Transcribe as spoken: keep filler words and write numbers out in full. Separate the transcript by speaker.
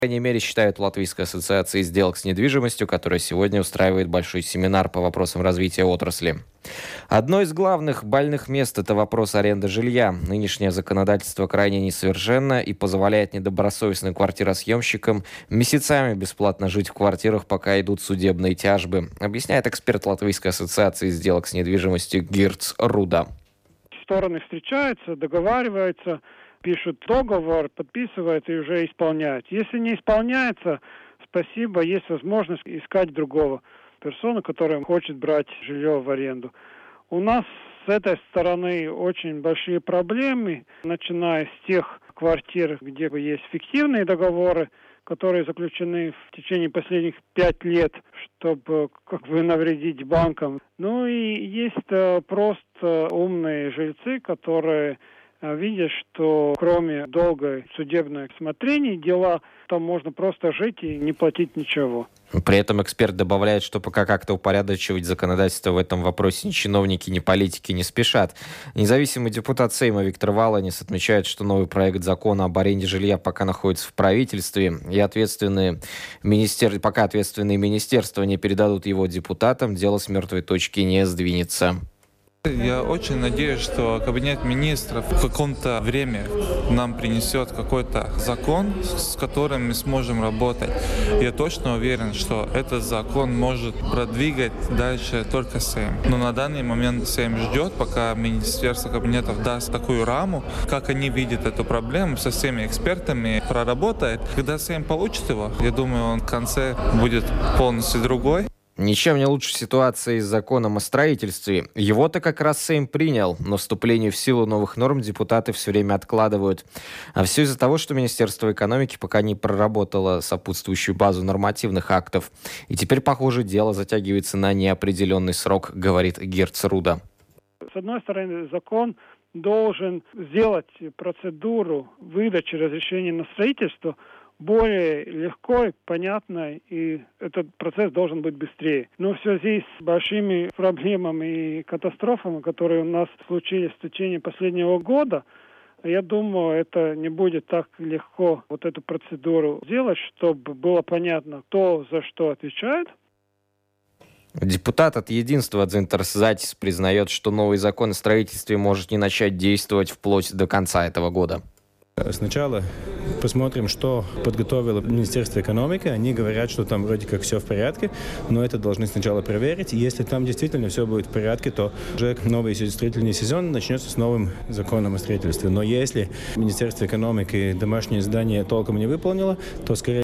Speaker 1: По крайней мере, считают в Латвийской ассоциации сделок с недвижимостью, которая сегодня устраивает большой семинар по вопросам развития отрасли. Одно из главных больных мест – это вопрос аренды жилья. Нынешнее законодательство крайне несовершенно и позволяет недобросовестным квартиросъемщикам месяцами бесплатно жить в квартирах, пока идут судебные тяжбы, объясняет эксперт Латвийской ассоциации сделок с недвижимостью Гирц Руда.
Speaker 2: Стороны встречаются, договариваются, пишут договор, подписывают и уже исполняют. Если не исполняется, спасибо, есть возможность искать другого персону, которая хочет брать жилье в аренду. У нас с этой стороны очень большие проблемы, начиная с тех квартир, где есть фиктивные договоры, которые заключены в течение последних пять лет, чтобы как бы навредить банкам. Ну и есть просто умные жильцы, которые видят, что кроме долгой судебной смотрения дела, там можно просто жить и не платить ничего.
Speaker 1: При этом эксперт добавляет, что пока как-то упорядочивать законодательство в этом вопросе ни чиновники, ни политики не спешат. Независимый депутат Сейма Виктор Валанис отмечает, что новый проект закона об аренде жилья пока находится в правительстве, и ответственные министер... пока ответственные министерства не передадут его депутатам, дело с мертвой точки не сдвинется.
Speaker 3: Я очень надеюсь, что Кабинет министров в каком-то время нам принесет какой-то закон, с которым мы сможем работать. Я точно уверен, что этот закон может продвигать дальше только Сейм. Но на данный момент Сейм ждет, пока Министерство кабинетов даст такую раму, как они видят эту проблему, со всеми экспертами проработает. Когда Сейм получит его, я думаю, он в конце будет полностью другой.
Speaker 1: Ничем не лучше ситуации с законом о строительстве. Его-то как раз Сейм принял, но вступлению в силу новых норм депутаты все время откладывают. А все из-за того, что Министерство экономики пока не проработало сопутствующую базу нормативных актов. И теперь, похоже, дело затягивается на неопределенный срок, говорит Гирц Руда.
Speaker 2: С одной стороны, закон должен сделать процедуру выдачи разрешения на строительство более легкой, понятной, и этот процесс должен быть быстрее. Но в связи с большими проблемами и катастрофами, которые у нас случились в течение последнего года, я думаю, это не будет так легко вот эту процедуру сделать, чтобы было понятно, кто за что отвечает.
Speaker 1: Депутат от Единства Дзинтарс Затис признает, что новый закон о строительстве может не начать действовать вплоть до конца этого года.
Speaker 4: Сначала посмотрим, что подготовило Министерство экономики. Они говорят, что там вроде как все в порядке, но это должны сначала проверить. И если там действительно все будет в порядке, то уже новый строительный сезон начнется с новым законом о строительстве. Но если Министерство экономики домашнее задание толком не выполнило, то скорее